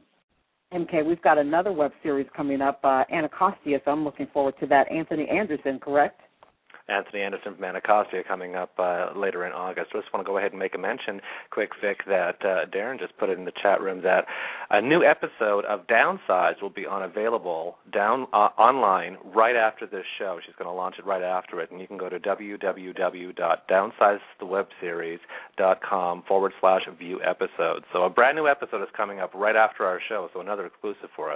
M K, we've got another web series coming up, uh, Anacostia, so I'm looking forward to that. Anthony Anderson, correct? Anthony Anderson from Anacostia coming up uh, later in August. I just want to go ahead and make a mention, quick, Vic, that uh, Darren just put it in the chat room that a new episode of Downsized will be on available down uh, online right after this show. She's going to launch it right after it, and you can go to www.downsizedthewebseries.com forward slash view episodes. So a brand new episode is coming up right after our show, so another exclusive for us.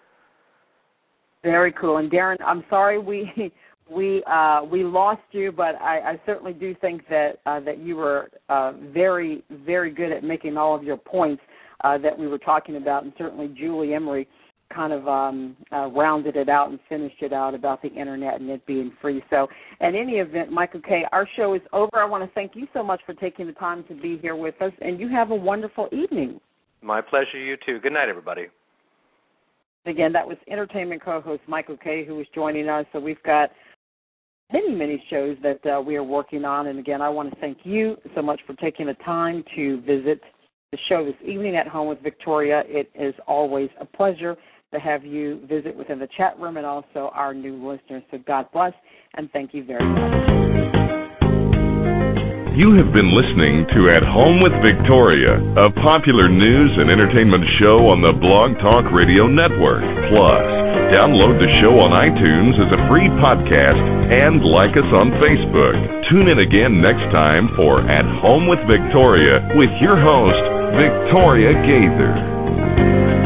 Very cool. And Darren, I'm sorry we... We uh, we lost you, but I, I certainly do think that uh, that you were uh, very, very good at making all of your points uh, that we were talking about, and certainly Julie Emery kind of um, uh, rounded it out and finished it out about the Internet and it being free. So in any event, Michael K., our show is over. I want to thank you so much for taking the time to be here with us, and you have a wonderful evening. My pleasure, you too. Good night, everybody. Again, that was entertainment co-host Michael K., who was joining us. So we've got many, many shows that uh, we are working on. And, again, I want to thank you so much for taking the time to visit the show this evening at Home with Victoria. It is always a pleasure to have you visit within the chat room and also our new listeners. So God bless, and thank you very much. You have been listening to At Home with Victoria, a popular news and entertainment show on the Blog Talk Radio Network. Plus, download the show on iTunes as a free podcast and like us on Facebook. Tune in again next time for At Home with Victoria with your host, Victoria Gaither.